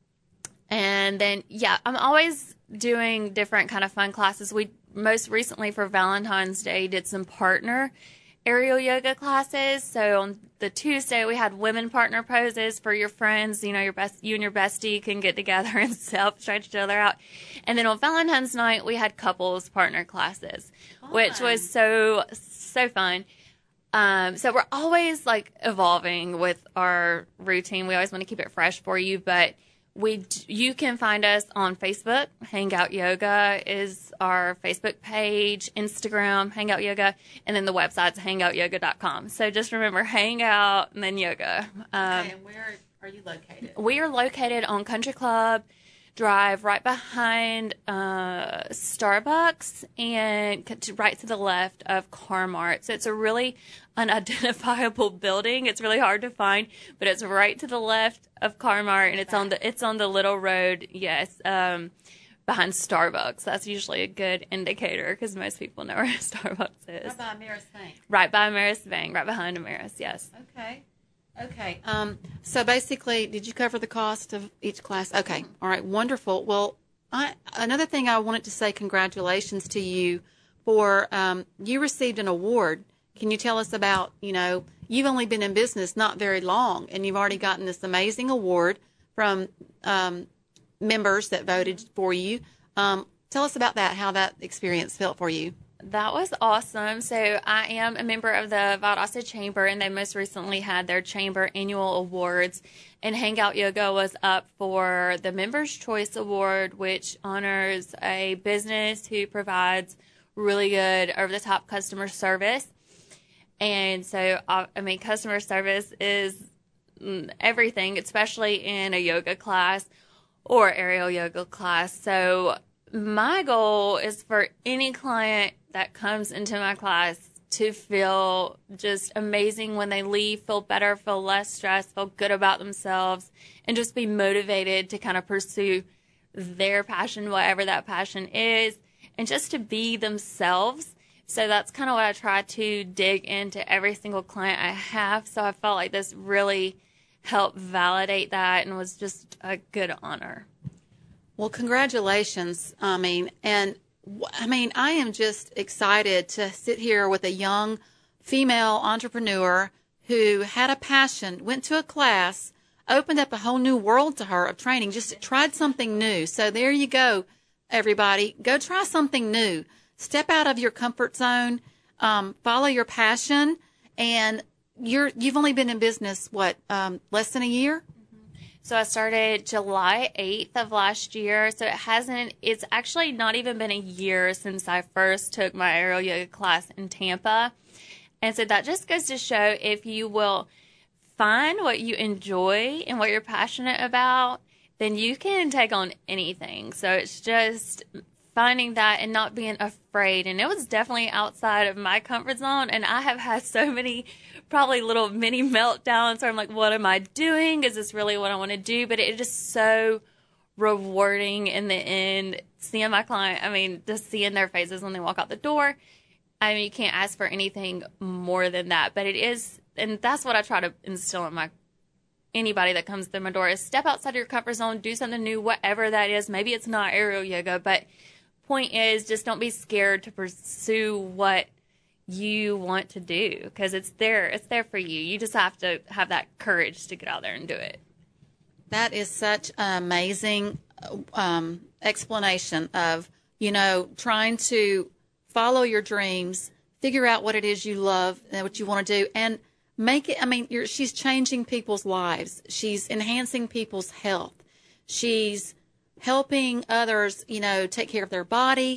And then, yeah, I'm always doing different kind of fun classes. We most recently for Valentine's Day did some partner aerial yoga classes. So on the Tuesday we had women partner poses for your friends. You know, your best, you and your bestie can get together and self stretch each other out. And then on Valentine's night we had couples partner classes, fun. Which was so so fun. Um, so we're always like evolving with our routine. We always want to keep it fresh for you, but we, you can find us on Facebook. Hangout Yoga is our Facebook page, Instagram, Hangout Yoga, and then the website's hangout yoga dot com. So just remember Hangout and then Yoga. Um, okay, and where are you located? We are located on Country Club Drive, right behind uh, Starbucks, and to, right to the left of Car-Mart. So it's a really unidentifiable building. It's really hard to find, but it's right to the left of Car-Mart, and it's on the it's on the little road. Yes, um, behind Starbucks. That's usually a good indicator because most people know where Starbucks is. Right by Ameris Bank. Right by Ameris Bank. Right behind Ameris. Yes. Okay. Okay. Um, so basically, did you cover the cost of each class? Okay. All right. Wonderful. Well, I, another thing I wanted to say congratulations to you for um, you received an award. Can you tell us about, you know, you've only been in business not very long, and you've already gotten this amazing award from um, members that voted for you. Um, tell us about that, how that experience felt for you. That was awesome. So I am a member of the Valdosta Chamber, and they most recently had their Chamber Annual Awards. And Hangout Yoga was up for the Members' Choice Award, which honors a business who provides really good over-the-top customer service. And so, I mean, customer service is everything, especially in a yoga class or aerial yoga class. So my goal is for any client that comes into my class to feel just amazing when they leave, feel better, feel less stressed, feel good about themselves, and just be motivated to kind of pursue their passion, whatever that passion is, and just to be themselves. So that's kind of what I try to dig into every single client I have. So I felt like this really helped validate that and was just a good honor. Well, congratulations. I mean, and I mean, I am just excited to sit here with a young female entrepreneur who had a passion, went to a class, opened up a whole new world to her of training, just tried something new. So there you go, everybody. Go try something new. Step out of your comfort zone, um, follow your passion, and you're, you've only been in business, what, um, less than a year? So I started July eighth of last year. So it hasn't, it's actually not even been a year since I first took my aerial yoga class in Tampa. And so that just goes to show if you will find what you enjoy and what you're passionate about, then you can take on anything. So it's just finding that and not being afraid. And it was definitely outside of my comfort zone. And I have had so many probably little mini meltdowns where I'm like, what am I doing? Is this really what I want to do? But it is so rewarding in the end, seeing my client, I mean, just seeing their faces when they walk out the door. I mean, you can't ask for anything more than that. But it is, and that's what I try to instill in my anybody that comes through my door is step outside your comfort zone, do something new, whatever that is. Maybe it's not aerial yoga, but point is just don't be scared to pursue what you want to do because it's there. It's there for you. You just have to have that courage to get out there and do it. That is such an amazing um, explanation of, you know, trying to follow your dreams, figure out what it is you love and what you want to do, and make it, I mean, you're, she's changing people's lives. She's enhancing people's health. She's helping others, you know, take care of their body,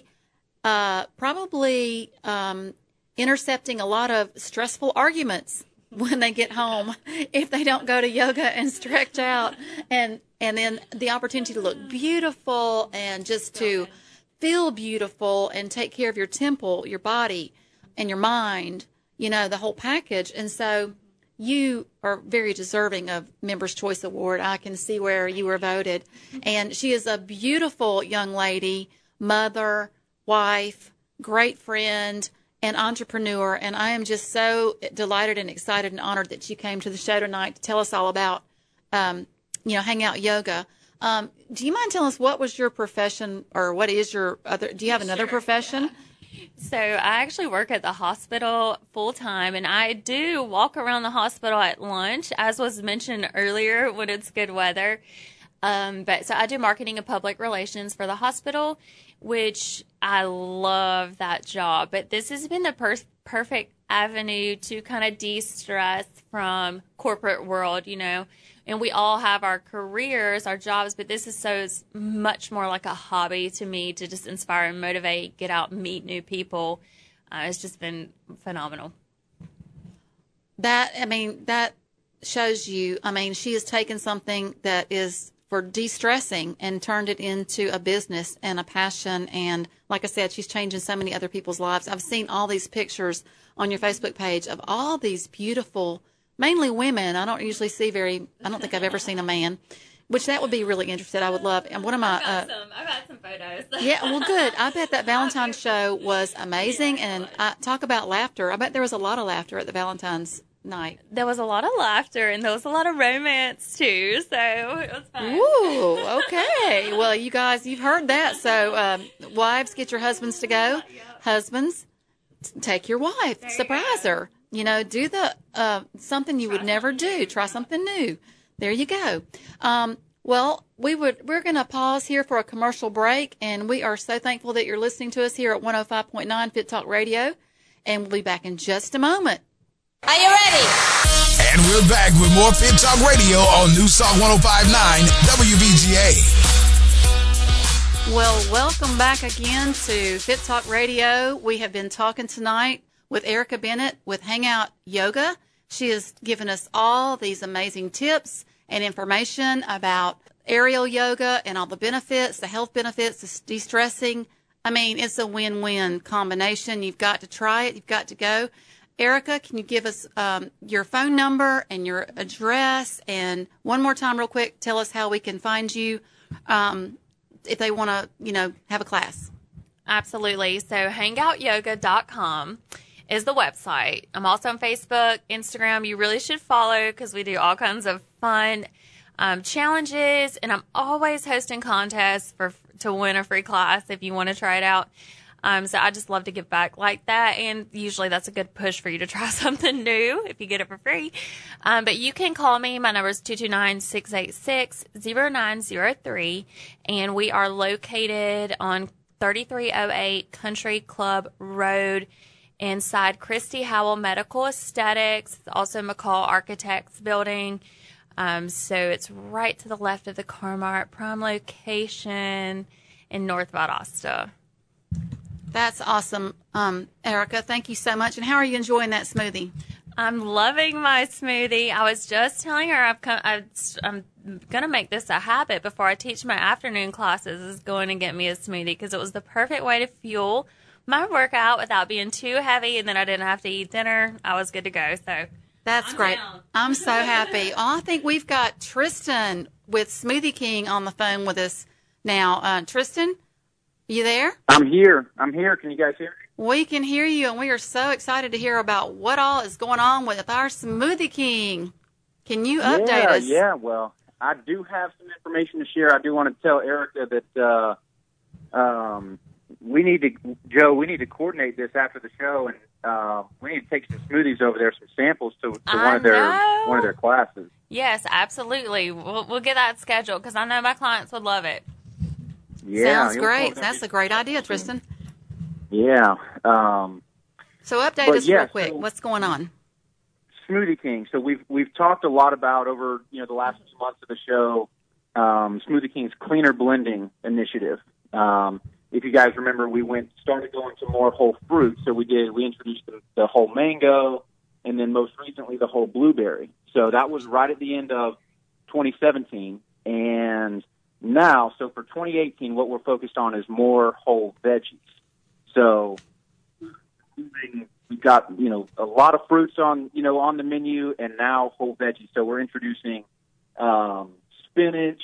uh, probably um, intercepting a lot of stressful arguments when they get home if they don't go to yoga and stretch out, and and then the opportunity to look beautiful and just to feel beautiful and take care of your temple, your body, and your mind, you know, the whole package. And so you are very deserving of Members' Choice Award. I can see where you were voted. And she is a beautiful young lady, mother, wife, great friend, and entrepreneur. And I am just so delighted and excited and honored that you came to the show tonight to tell us all about, um, you know, Hangout Yoga. Um, do you mind telling us what was your profession, or what is your other, do you have another Sure, profession? Yeah. So I actually work at the hospital full time, and I do walk around the hospital at lunch, as was mentioned earlier, when it's good weather. Um, but so I do marketing and public relations for the hospital, which I love that job. But this has been the per- perfect avenue to kind of de-stress from corporate world, you know. And we all have our careers, our jobs, but this is so much more like a hobby to me, to just inspire and motivate, get out and meet new people. Uh, it's just been phenomenal. That, I mean, that shows you, I mean, she has taken something that is for de-stressing and turned it into a business and a passion. And like I said, she's changing so many other people's lives. I've seen all these pictures on your Facebook page of all these beautiful, mainly women. I don't usually see very, I don't think I've ever seen a man, which that would be really interesting. I would love. And one of my, I've got, uh, some, I've got some photos. yeah, well, good. I bet that Valentine's show was amazing. And uh, talk about laughter. I bet there was a lot of laughter at the Valentine's night. There was a lot of laughter, and there was a lot of romance too, so it was fun. Ooh, okay. Well, you guys, you've heard that. So, um, wives, get your husbands to go. Yep. Husbands, t- take your wife. There you Surprise go. her. You know, do the uh, something you would never do. Try something new. There you go. Um, well, we would. We're going to pause here for a commercial break, and we are so thankful that you're listening to us here at one oh five point nine Fit Talk Radio, and we'll be back in just a moment. Are you ready? And we're back with more Fit Talk Radio on News Talk one oh five point nine W V G A. Well, welcome back again to Fit Talk Radio. We have been talking tonight with Erica Bennett with Hangout Yoga. She has given us all these amazing tips and information about aerial yoga and all the benefits, the health benefits, the de-stressing. I mean, it's a win-win combination. You've got to try it. You've got to go. Erica, can you give us um, your phone number and your address? And one more time, real quick, tell us how we can find you um, if they want to, you know, have a class. Absolutely. So hangout yoga dot com is the website. I'm also on Facebook, Instagram. You really should follow because we do all kinds of fun um, challenges, and I'm always hosting contests for to win a free class if you want to try it out. Um, so I just love to give back like that, and usually that's a good push for you to try something new if you get it for free. Um, but you can call me. My number is two two nine, six eight six, zero nine zero three, and we are located on thirty-three oh eight Country Club Road inside Christy Howell Medical Aesthetics, also McCall Architects Building. Um, so it's right to the left of the Carmart, prime location in North Valdosta. That's awesome, um, Erica. Thank you so much. And how are you enjoying that smoothie? I'm loving my smoothie. I was just telling her I've come, I've, I'm going to make this a habit before I teach my afternoon classes, is going to get me a smoothie, because it was the perfect way to fuel my workout without being too heavy, and then I didn't have to eat dinner. I was good to go. So That's I'm great. down. I'm so happy. Oh, I think we've got Tristan with Smoothie King on the phone with us now. Uh, Tristan, you there? I'm here. I'm here. Can you guys hear me? We can hear you, and we are so excited to hear about what all is going on with our Smoothie King. Can you update yeah, us? Yeah, well, I do have some information to share. I do want to tell Erica that uh, um, we need to, Joe, we need to coordinate this after the show, and uh, we need to take some smoothies over there, some samples to, to I one of their know. one of their classes. yes, absolutely. We'll, we'll get that scheduled, because I know my clients would love it. Yeah, Sounds you'll great. probably- That's a great idea, Tristan. Yeah. Um, So update But us yeah, real quick. so- What's going on? Smoothie King. So we've we've talked a lot about over you know the last few months of the show, um, Smoothie King's cleaner blending initiative. Um, if you guys remember, we went started going to more whole fruit. So we did we introduced the, the whole mango, and then most recently the whole blueberry. So that was right at the end of twenty seventeen, and now so for twenty eighteen, what we're focused on is more whole veggies. So moving we've got, you know, a lot of fruits on, you know, on the menu, and now whole veggies. So we're introducing um, spinach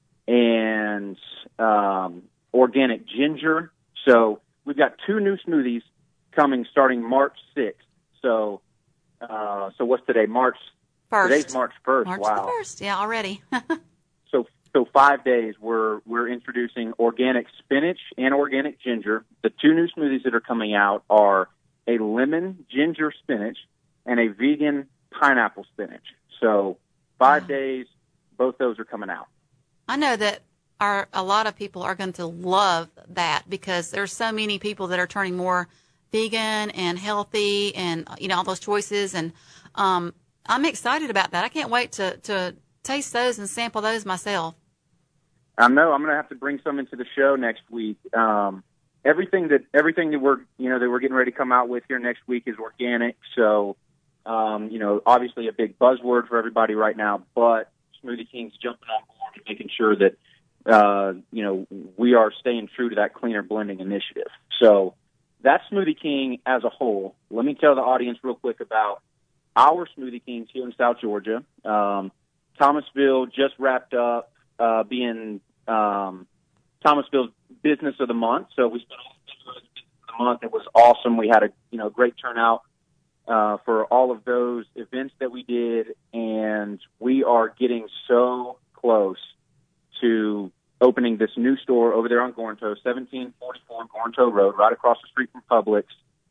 and um, organic ginger. So we've got two new smoothies coming starting March sixth. So, uh, so what's today? March First. Today's March first. March wow. the first. Yeah, already. so, so five days we're we're introducing organic spinach and organic ginger. The two new smoothies that are coming out are a lemon ginger spinach and a vegan pineapple spinach. So, five wow. days, both those are coming out. I know that our a lot of people are going to love that because there's so many people that are turning more vegan and healthy, and you know all those choices, and um, I'm excited about that. I can't wait to, to taste those and sample those myself. I know I'm going to have to bring some into the show next week. Um, everything that everything that we're you know that we're getting ready to come out with here next week is organic. So um, you know, obviously a big buzzword for everybody right now, but Smoothie King's jumping on board and making sure that uh, you know we are staying true to that cleaner blending initiative. So that's Smoothie King as a whole. Let me tell the audience real quick about our Smoothie Kings here in South Georgia. Um, Thomasville just wrapped up uh, being um, Thomasville's Business of the Month. So we spent all the Business of the Month. It was awesome. We had a you know great turnout uh, for all of those events that we did, and we are getting so close to opening this new store over there on Gorentoe, seventeen forty-four Gorentoe Road, right across the street from Publix.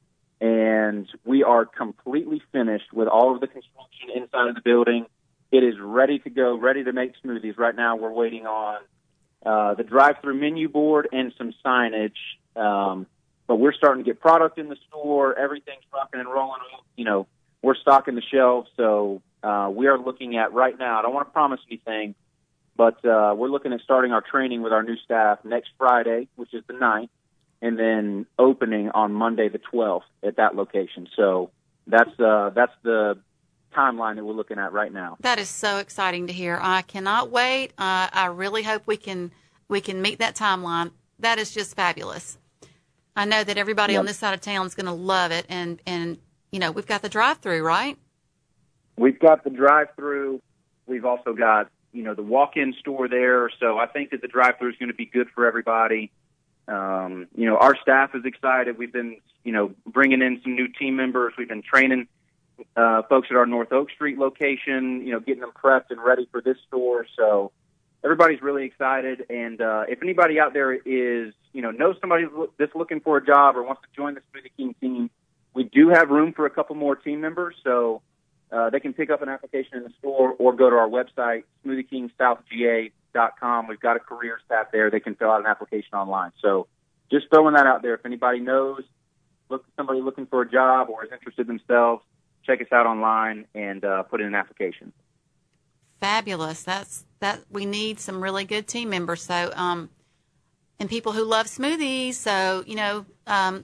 And we are completely finished with all of the construction inside of the building. It is ready to go, ready to make smoothies. Right now we're waiting on uh, the drive-through menu board and some signage. Um, but we're starting to get product in the store. Everything's rocking and rolling. You know, we're stocking the shelves. So uh, we are looking at right now, I don't want to promise anything, but uh, we're looking at starting our training with our new staff next Friday, which is the ninth. And then opening on Monday the twelfth at that location. So that's uh, that's the timeline that we're looking at right now. That is so exciting to hear. I cannot wait. Uh, I really hope we can we can meet that timeline. That is just fabulous. I know that everybody yep. on this side of town is going to love it. And, and, you know, we've got the drive-through, right? We've got the drive-through. We've also got, you know, the walk-in store there. So I think that the drive-through is going to be good for everybody. Um, you know, our staff is excited. We've been, you know, bringing in some new team members. We've been training uh, folks at our North Oak Street location, you know, getting them prepped and ready for this store. So everybody's really excited. And uh, if anybody out there is, you know, knows somebody that's looking for a job or wants to join the Smoothie King team, we do have room for a couple more team members. So uh, they can pick up an application in the store or go to our website, smoothie king south g a dot com. We've got a careers tab there. They can fill out an application online. So just throwing that out there. If anybody knows, look somebody looking for a job or is interested themselves, check us out online and uh, put in an application. Fabulous. That's that. We need some really good team members. So, um, and people who love smoothies. So, you know, um,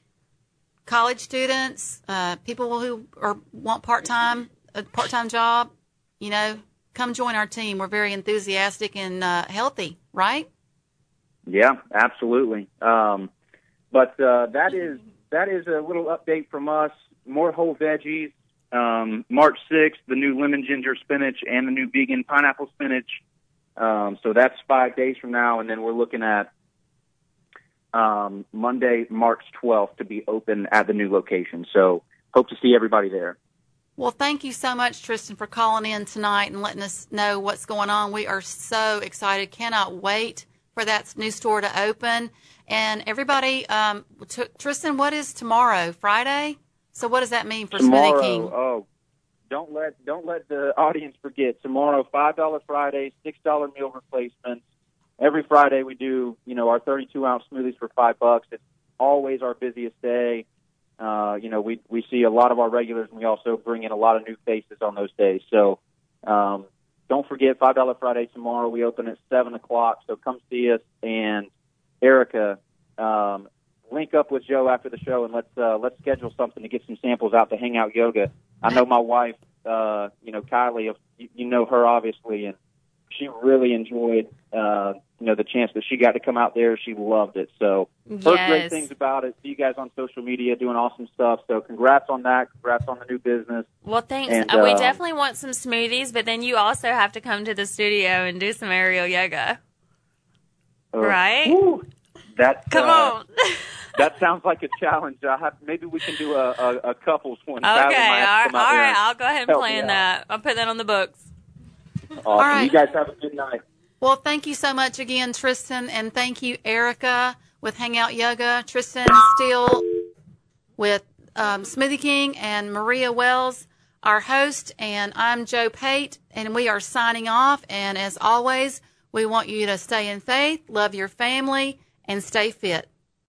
college students, uh, people who are want part-time, a part-time job, you know, come join our team. We're very enthusiastic and uh, healthy, right? Yeah, absolutely. Um, but uh, that is that is a little update from us. More whole veggies. Um, March sixth, the new lemon ginger spinach and the new vegan pineapple spinach. Um, so that's five days from now, and then we're looking at um, Monday, March twelfth, to be open at the new location. So hope to see everybody there. Well, thank you so much, Tristan, for calling in tonight and letting us know what's going on. We are so excited. Cannot wait for that new store to open. And everybody, um, t- Tristan, what is tomorrow? Friday? So what does that mean for tomorrow, Smoothie King? Oh, don't let don't let the audience forget. Tomorrow, five dollar Fridays, six dollar meal replacements. Every Friday we do, you know, our thirty-two ounce smoothies for five bucks. It's always our busiest day. Uh, you know, we we see a lot of our regulars, and we also bring in a lot of new faces on those days. So um, don't forget, five dollar Friday tomorrow. We open at seven o'clock, so come see us. And Erica, um, link up with Joe after the show, and let's uh, let's schedule something to get some samples out to Hang Out Yoga. I know my wife, uh, you know, Kylie, you, you know her obviously, and she really enjoyed uh, you know, the chance that she got to come out there, she loved it. So heard Yes. great things about it. See you guys on social media doing awesome stuff. So congrats on that. Congrats on the new business. Well, thanks. And, Uh, we um, definitely want some smoothies, but then you also have to come to the studio and do some aerial yoga. Uh, Right? whew, that, Come uh, on. That sounds like a challenge. I have, maybe we can do a, a, a couples one. Okay, all Tyler might have right, to come out all there right. and I'll go ahead and help me plan out. that. I'll put that on the books. Awesome. All right. You guys have a good night. Well, thank you so much again, Tristan, and thank you, Erica, with Hangout Yoga, Tristan Steele with um, Smoothie King, and Maria Wells, our host, and I'm Joe Pate, and we are signing off. And as always, we want you to stay in faith, love your family, and stay fit.